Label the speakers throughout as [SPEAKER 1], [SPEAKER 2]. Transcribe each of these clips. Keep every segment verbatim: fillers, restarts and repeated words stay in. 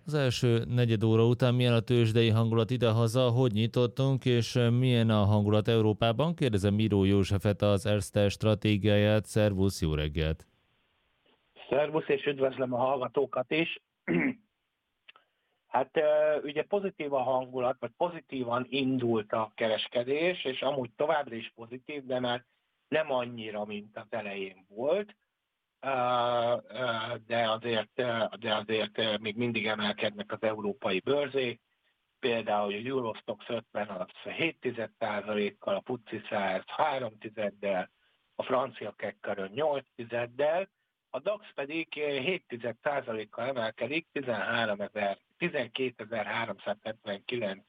[SPEAKER 1] Az első negyed óra után milyen a tőzsdei hangulat idehaza, hogy nyitottunk, és milyen a hangulat Európában? Kérdezem Miró Józsefet, az Erste stratégiáját. Szervusz, jó reggelt!
[SPEAKER 2] Szervusz, és üdvözlöm a hallgatókat is. Hát ugye pozitív a hangulat, vagy pozitívan indult a kereskedés, és amúgy továbbra is pozitív, de már nem annyira, mint az elején volt. De azért, de azért még mindig emelkednek az európai bőrzék. Például a Eurostoxx ötven az hét egész egy százalékkal, a ef té e száz három tizeddel, a francia Kekkerön nyolc tizeddel, a DAX pedig hét egész egy százalékkal emelkedik tizenkétezer-háromszázhetvenkilenc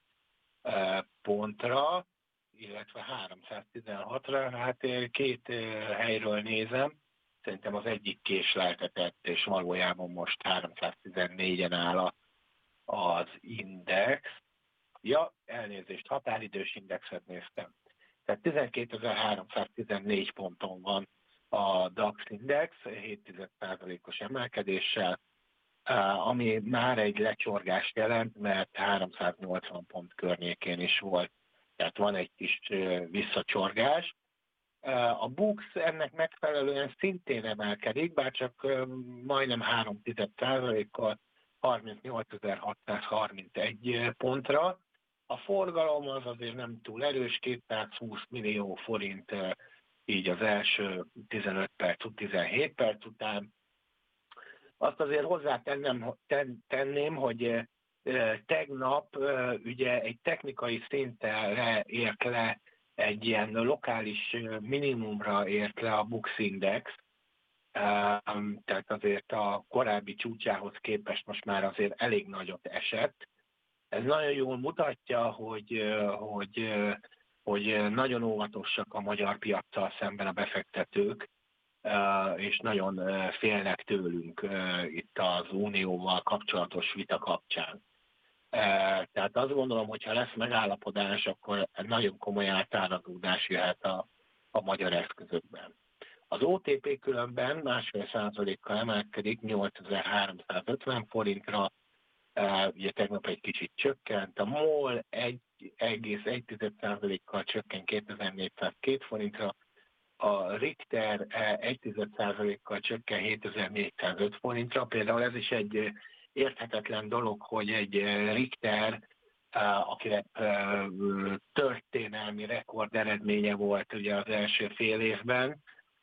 [SPEAKER 2] pontra, illetve háromszáztizenhatra. Hát két helyről nézem, szerintem az egyik késleltetett, és valójában most háromszáztizennégyen áll az index. Ja, elnézést, határidős indexet néztem. Tehát tizenkétezer-háromszáztizennégy ponton van a DAX index, hét egész egy százalékos emelkedéssel, ami már egy lecsorgást jelent, mert háromszáznyolcvan pont környékén is volt. Tehát van egy kis visszacsorgás. A BUX ennek megfelelően szintén emelkedik, bár csak majdnem három egész egy százalékkal harmincnyolcezer-hatszázharmincegy pontra. A forgalom az azért nem túl erős, kétszázhúsz millió forint így az első tizenöt perc, tizenhét perc után. Azt azért hozzátenném, tenném, hogy tegnap ugye egy technikai szinten ért le, egy ilyen lokális minimumra ért le a BUX Index, tehát azért a korábbi csúcsához képest most már azért elég nagyot esett. Ez nagyon jól mutatja, hogy, hogy, hogy nagyon óvatosak a magyar piaccal szemben a befektetők, és nagyon félnek tőlünk itt az unióval kapcsolatos vita kapcsán. Tehát azt gondolom, hogy ha lesz megállapodás, akkor nagyon komoly átárazódás jöhet a, a magyar eszközökben. Az o té pé különben másfél százalékkal emelkedik nyolcezer-háromszázötven forintra, ugye tegnap egy kicsit csökkent, a MOL egy egész egy százalékkal csökkent kétezer-négyszázkettő forintra, a Richter egy százalékkal csökken hétezer-négyszázöt forintra. Például ez is egy érthetetlen dolog, hogy egy Richter, akinek történelmi rekord eredménye volt ugye az első fél évben,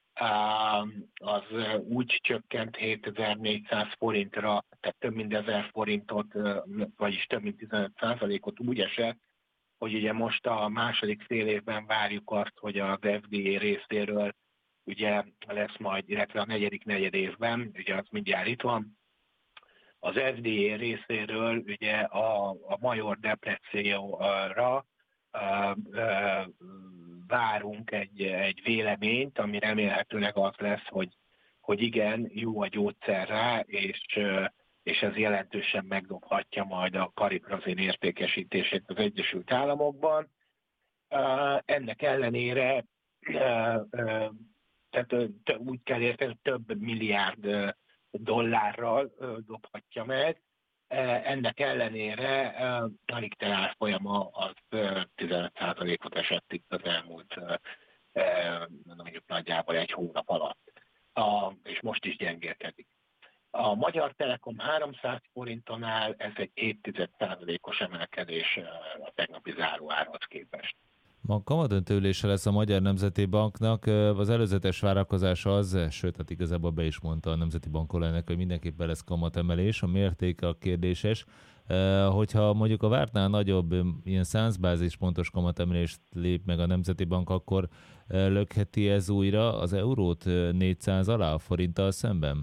[SPEAKER 2] az úgy csökkent hétezer-négyszáz forintra, tehát több mint ezer forintot, vagyis több mint tizenöt százalékot úgy esett, hogy ugye most a második fél évben várjuk azt, hogy az ef dé á részéről ugye lesz majd, illetve a negyedik negyed évben, ugye az mindjárt itt van, az ef dé á részéről ugye a, a major depresszióra uh, uh, várunk egy, egy véleményt, ami remélhetőleg az lesz, hogy, hogy igen, jó a gyógyszer rá, és, uh, és ez jelentősen megdobhatja majd a kariprazin értékesítését az Egyesült Államokban. Uh, ennek ellenére uh, uh, tehát, uh, úgy kell érteni, több milliárd uh, dollárral uh, dobhatja meg. Uh, ennek ellenére uh, a Richter árfolyama az uh, tizenöt százalékot esett itt az elmúlt uh, uh, mondjuk nagyjából egy hónap alatt. Uh, és most is gyengélkedik. A Magyar Telekom háromszáz forinton áll, ez egy hét egész egy százalékos emelkedés a tegnapi záróárhoz képest.
[SPEAKER 1] Ma kamadöntő ülése lesz a Magyar Nemzeti Banknak. Az előzetes várakozás az, sőt, hát igazából be is mondta a Nemzeti Bank alelnök, hogy mindenképpen lesz kamatemelés, a mértéke a kérdéses. Hogyha mondjuk a vártnál nagyobb, ilyen száz bázispontos kamatemelést lép meg a Nemzeti Bank, akkor lökheti ez újra az eurót négyszáz alá a forinttal szemben?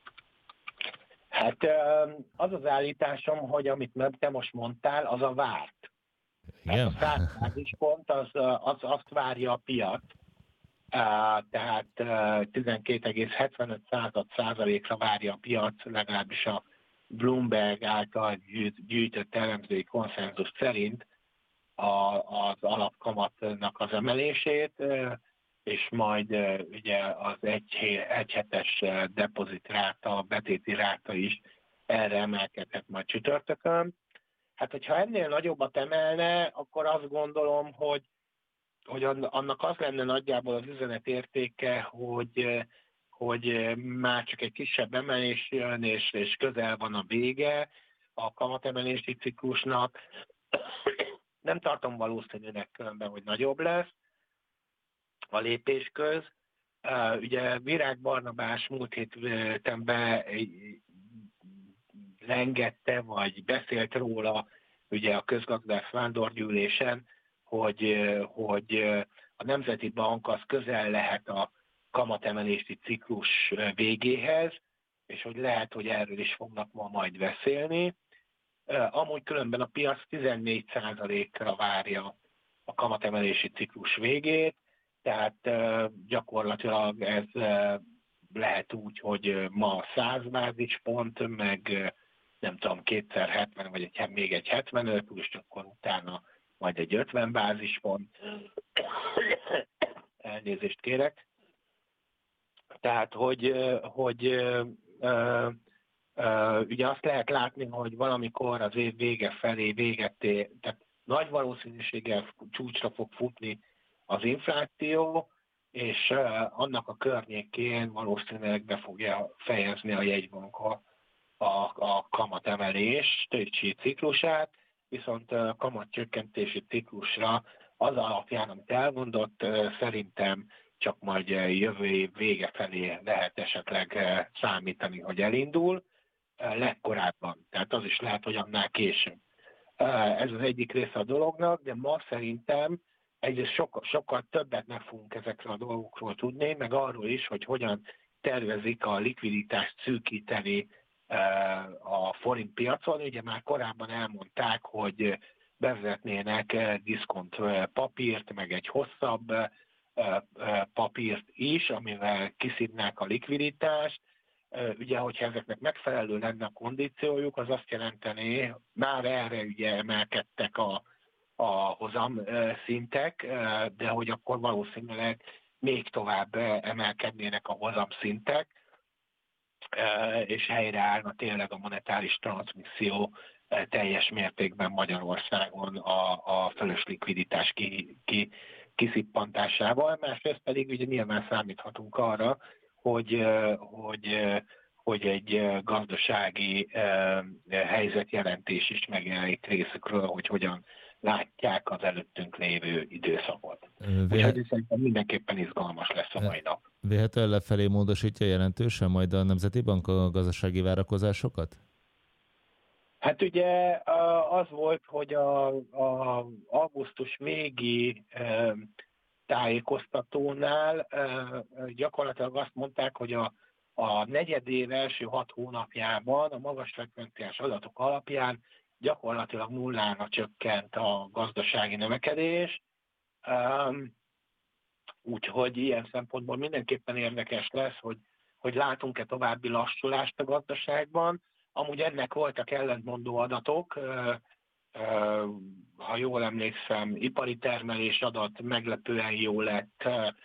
[SPEAKER 2] Hát az az állításom, hogy amit te most mondtál, az a várt.
[SPEAKER 1] Igen?
[SPEAKER 2] Hát a száz bázispont az, az azt várja a piac, tehát tizenkét egész hetvenöt százalékra várja a piac, legalábbis a Bloomberg által gyűjtött elemzői konszenzus szerint az alapkamatnak az emelését, és majd ugye az egy, egyhetes depozitráta, betéti ráta is erre emelkedhet majd csütörtökön. Hát, hogyha ennél nagyobbat emelne, akkor azt gondolom, hogy, hogy annak az lenne nagyjából az üzenetértéke, hogy, hogy már csak egy kisebb emelés jön, és, és közel van a vége a kamatemelési ciklusnak. Nem tartom valószínűnek különben, hogy nagyobb lesz a lépés köz. Ugye Virág Barnabás múlt héten be lengette, vagy beszélt róla ugye a közgazdás vándorgyűlésen, hogy, hogy a Nemzeti Bank az közel lehet a kamatemelési ciklus végéhez, és hogy lehet, hogy erről is fognak ma majd beszélni. Amúgy különben a piac tizennégy százalékra várja a kamatemelési ciklus végét, tehát gyakorlatilag ez lehet úgy, hogy ma száz bázispont, meg nem tudom, kétszer hetven, vagy egy, még egy hetvenöt, és akkor utána majd egy ötven bázispont. Elnézést kérek. Tehát, hogy, hogy ö, ö, ö, ugye azt lehet látni, hogy valamikor az év vége felé véget ér, tehát nagy valószínűséggel csúcsra fog futni az infláció, és ö, annak a környékén valószínűleg be fogja fejezni a jegybank a, a, a kamatemelés ciklusát, viszont a kamatcsökkentési ciklusra az alapján, amit elmondott, szerintem csak majd jövő év vége felé lehet esetleg számítani, hogy elindul, legkorábban. Tehát az is lehet, hogy annál később. Ez az egyik része a dolognak, de ma szerintem egyrészt sokkal, sokkal többet meg fogunk ezekről a dolgokról tudni, meg arról is, hogy hogyan tervezik a likviditást szűkíteni a forint piacon. Ugye már korábban elmondták, hogy bevezetnének diszkont papírt, meg egy hosszabb papírt is, amivel kiszívnák a likviditást. Ugye, hogyha ezeknek megfelelő lenne a kondíciójuk, az azt jelenteni, már erre ugye emelkedtek a, a hozam szintek, de hogy akkor valószínűleg még tovább emelkednének a hozam szintek, és helyreállna tényleg a monetáris transmisszió teljes mértékben Magyarországon a, a fölös likviditás ki, ki, kiszippantásával. Másrészt pedig ugye nyilván számíthatunk arra, hogy, hogy, hogy egy gazdasági helyzetjelentés is megjelenik részükről, hogy hogyan látják az előttünk lévő időszakot.
[SPEAKER 1] Véhe...
[SPEAKER 2] Úgyhogy szerintem mindenképpen izgalmas lesz a mai nap.
[SPEAKER 1] Véletlenül lefelé módosítja jelentősen majd a Nemzeti Bank a gazdasági várakozásokat?
[SPEAKER 2] Hát ugye az volt, hogy a, a augusztus végi tájékoztatónál gyakorlatilag azt mondták, hogy a, a negyedév első hat hónapjában a magas frekvenciás adatok alapján gyakorlatilag nullára csökkent a gazdasági növekedés. Úgyhogy ilyen szempontból mindenképpen érdekes lesz, hogy, hogy látunk-e további lassulást a gazdaságban. Amúgy ennek voltak ellentmondó adatok, ha jól emlékszem, ipari termelés adat meglepően jó lett,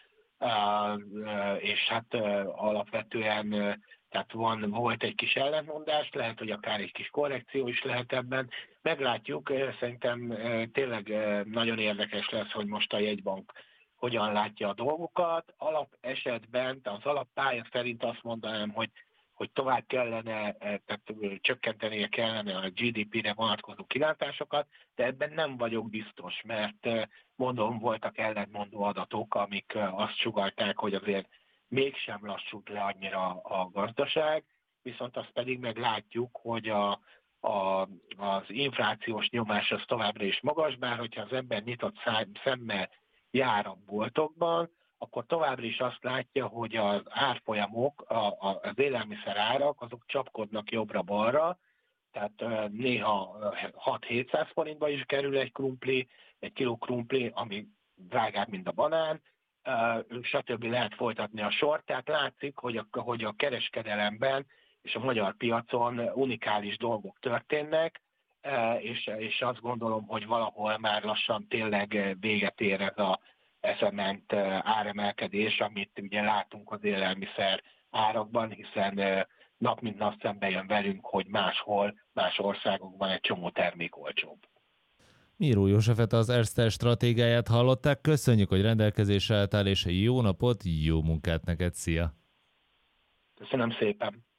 [SPEAKER 2] és hát alapvetően tehát van, volt egy kis ellentmondás, lehet, hogy akár egy kis korrekció is lehet ebben. Meglátjuk, szerintem tényleg nagyon érdekes lesz, hogy most a jegybank hogyan látja a dolgokat. Alap esetben, az alappálya szerint azt mondanám, hogy hogy tovább kellene, tehát csökkentenie kellene a gé dé pére vonatkozó kilátásokat, de ebben nem vagyok biztos, mert mondom, voltak ellentmondó adatok, amik azt sugallták, hogy azért mégsem lassult le annyira a gazdaság, viszont azt pedig meglátjuk, hogy a, a, az inflációs nyomás az továbbra is magas, bár hogyha az ember nyitott szemmel jár a boltokban, akkor továbbra is azt látja, hogy az árfolyamok, a, a, az élelmiszer árak, azok csapkodnak jobbra-balra, tehát néha hat-hétszáz forintba is kerül egy krumpli, egy kiló krumpli, ami drágább, mint a banán, stb. Lehet folytatni a sort, tehát látszik, hogy a, hogy a kereskedelemben és a magyar piacon unikális dolgok történnek, és, és azt gondolom, hogy valahol már lassan tényleg véget ér ez a eszement áremelkedés, amit ugye látunk az élelmiszer árakban, hiszen nap mint nap szembe jön velünk, hogy máshol, más országokban egy csomó termék olcsóbb.
[SPEAKER 1] Miró Józsefet, az Erste stratégiáját hallották. Köszönjük, hogy rendelkezésre álltál, és jó napot, jó munkát neked, szia!
[SPEAKER 2] Köszönöm szépen!